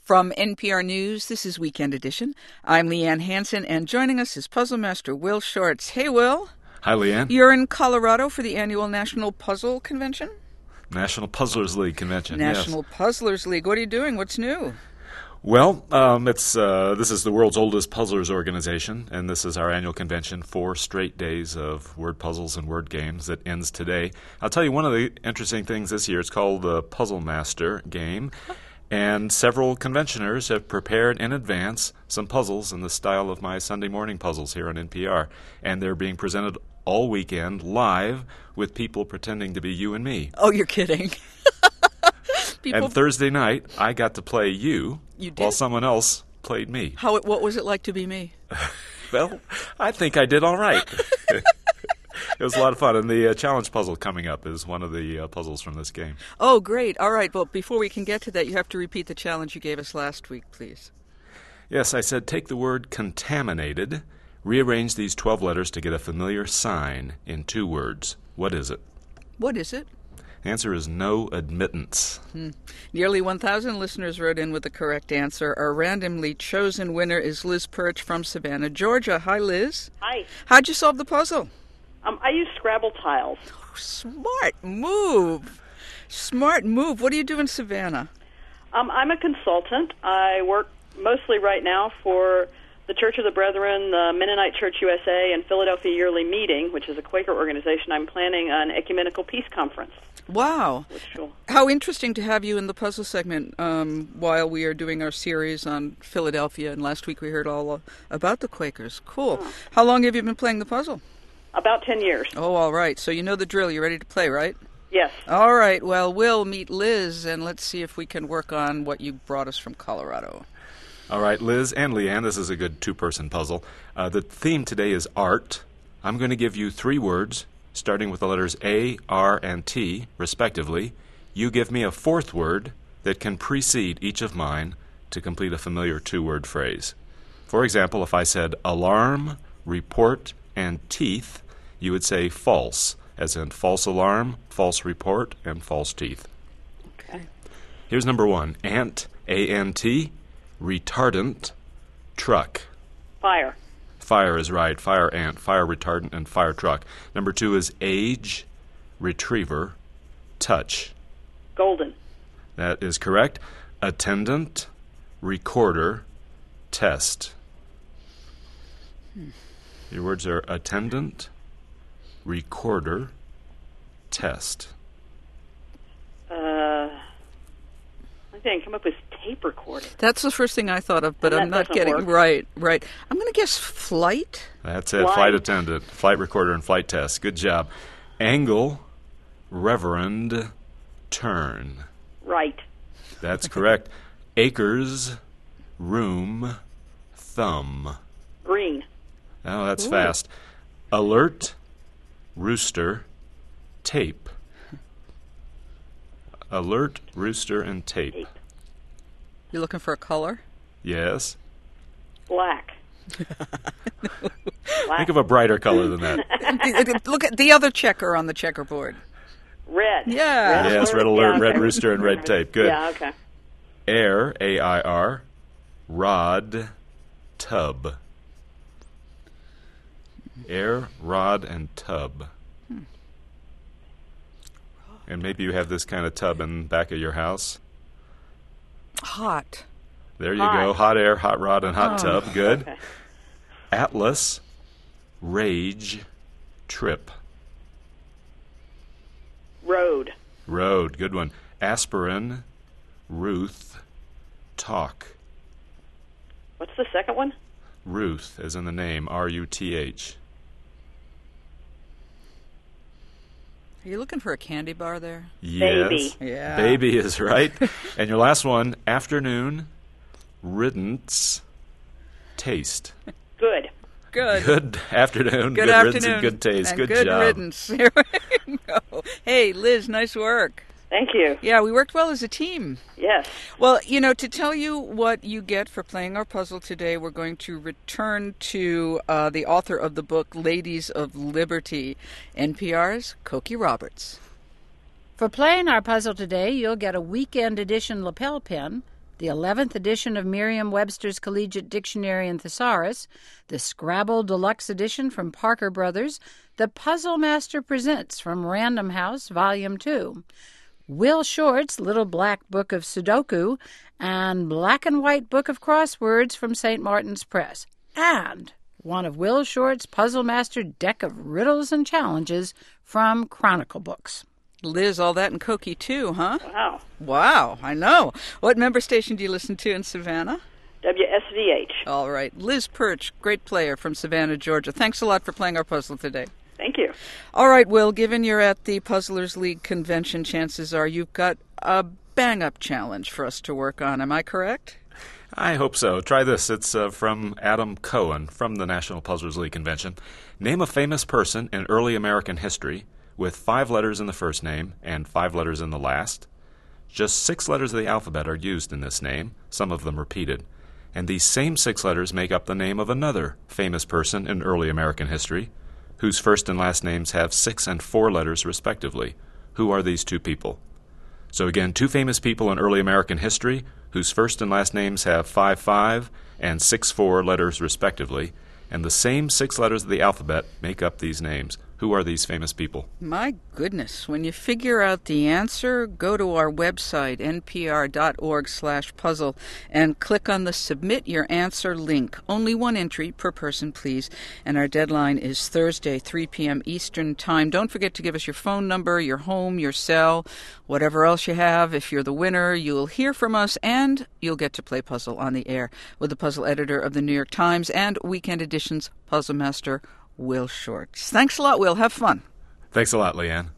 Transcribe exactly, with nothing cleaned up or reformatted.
From N P R News, this is Weekend Edition. I'm Leanne Hansen, and joining us is Puzzle Master Will Shortz. Hey, Will. Hi, Leanne. You're in Colorado for the annual National Puzzle Convention? National Puzzlers League Convention, National yes. Puzzlers League. What are you doing? What's new? Well, um, it's uh, this is the world's oldest puzzlers organization, and this is our annual convention, four straight days of word puzzles and word games that ends today. I'll tell you one of the interesting things this year. It's called the Puzzle Master game, and several conventioners have prepared in advance some puzzles in the style of my Sunday morning puzzles here on N P R, and they're being presented all weekend live with people pretending to be you and me. Oh, you're kidding. People... And Thursday night, I got to play you, you did? while someone else played me. How? What was it like to be me? Well, I think I did all right. It was a lot of fun, and the uh, challenge puzzle coming up is one of the uh, puzzles from this game. Oh, great. All right, well, before we can get to that, you have to repeat the challenge you gave us last week, please. Yes, I said take the word contaminated, rearrange these twelve letters to get a familiar sign in two words. What is it? What is it? The answer is no admittance. Hmm. Nearly one thousand listeners wrote in with the correct answer. Our randomly chosen winner is Liz Perch from Savannah, Georgia. Hi, Liz. Hi. How'd you solve the puzzle? Um, I use Scrabble tiles. Oh, smart move. Smart move. What do you do in Savannah? Um, I'm a consultant. I work mostly right now for the Church of the Brethren, the Mennonite Church U S A, and Philadelphia Yearly Meeting, which is a Quaker organization. I'm planning an ecumenical peace conference. Wow. Which will... How interesting to have you in the puzzle segment um, while we are doing our series on Philadelphia, and last week we heard all uh, about the Quakers. Cool. Oh. How long have you been playing the puzzle? About ten years. Oh, all right. So you know the drill. You're ready to play, right? Yes. All right. Well, we'll meet Liz, and let's see if we can work on what you brought us from Colorado. All right, Liz and Leanne, this is a good two-person puzzle. Uh, the theme today is art. I'm going to give you three words, starting with the letters A, R, and T, respectively. You give me a fourth word that can precede each of mine to complete a familiar two-word phrase. For example, if I said alarm, report, and teeth, you would say false, as in false alarm, false report, and false teeth. Okay. Here's number one. Ant, A N T, retardant, truck. Fire. Fire is right. Fire ant, fire retardant, and fire truck. Number two is age, retriever, touch. Golden. That is correct. Attendant, recorder, test. Hmm. Your words are attendant, recorder, test. Uh, I think I come up with tape recording. That's the first thing I thought of, but and I'm not getting work. right. Right. I'm going to guess flight. That's it. Flight. Flight attendant, flight recorder, and flight test. Good job. Angle, reverend, turn. Right. That's correct. Acres, room, thumb. Green. Oh, that's Ooh. fast. Alert, rooster, tape. Alert, rooster, and tape. Tape. You're looking for a color? Yes. Black. Black. Think of a brighter color than that. Look at the other checker on the checkerboard. Red. Yeah. Red Yes, alert. red alert, Yeah, red okay. rooster, and red tape. Good. Yeah, okay. Air, A I R, rod, tub. Air, rod, and tub. Hmm. And maybe you have this kind of tub in the back of your house. Hot. There you Hot. go. Hot air, hot rod, and hot Oh. tub. Good. Okay. Atlas, rage, trip. Road. Road. Good one. Aspirin, Ruth, talk. What's the second one? Ruth, as in the name, R U T H. Are you looking for a candy bar there? Yes. Baby. Yeah. Baby is right. And your last one, afternoon, riddance, taste. Good. Good. Good afternoon. Good, good afternoon. riddance and good taste. And good, good job. riddance. Here we go. Hey, Liz, nice work. Thank you. Yeah, we worked well as a team. Yes. Well, you know, to tell you what you get for playing our puzzle today, we're going to return to uh, the author of the book, Ladies of Liberty, N P R's Cokie Roberts. For playing our puzzle today, you'll get a weekend edition lapel pin, the eleventh edition of Merriam-Webster's Collegiate Dictionary and Thesaurus, the Scrabble Deluxe Edition from Parker Brothers, the Puzzle Master Presents from Random House, Volume two, Will Short's Little Black Book of Sudoku, and Black and White Book of Crosswords from Saint Martin's Press, and one of Will Short's Puzzle Master Deck of Riddles and Challenges from Chronicle Books. Liz, all that in Koki too, huh? Wow. Wow, I know. What member station do you listen to in Savannah? W S V H. All right. Liz Perch, great player from Savannah, Georgia. Thanks a lot for playing our puzzle today. Thank you. All right, Will, given you're at the Puzzlers League convention, chances are you've got a bang-up challenge for us to work on. Am I correct? I hope so. Try this. It's uh, from Adam Cohen from the National Puzzlers League Convention. Name a famous person in early American history with five letters in the first name and five letters in the last. Just six letters of the alphabet are used in this name, some of them repeated. And these same six letters make up the name of another famous person in early American history, whose first and last names have six and four letters respectively. Who are these two people? So again, two famous people in early American history, whose first and last names have five five and six four letters respectively, and the same six letters of the alphabet make up these names. Who are these famous people? My goodness. When you figure out the answer, go to our website, npr.org slash puzzle, and click on the Submit Your Answer link. Only one entry per person, please. And our deadline is Thursday, three p.m. Eastern Time. Don't forget to give us your phone number, your home, your cell, whatever else you have. If you're the winner, you'll hear from us, and you'll get to play puzzle on the air with the puzzle editor of the New York Times and Weekend Edition's Puzzle Master, Will Short. Thanks a lot, Will. Have fun. Thanks a lot, Leanne.